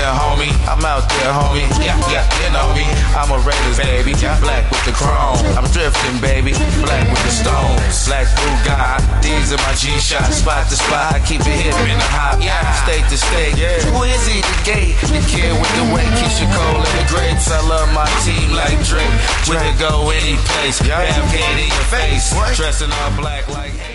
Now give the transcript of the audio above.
there, homie. I'm out there, homie. Yeah, you know me. I'm a Raiders, baby. Black with the chrome. I'm drifting, baby. Black with the stones. Black Bugatti. These are my G-shots. Spot to spot. I keep it hip in the hop. State to state. Wizzy the gate. The kid with the weight. Keisha Cole and the grapes. I love my team like Drake. We could go any place. Have candy in your face. Dressing all black like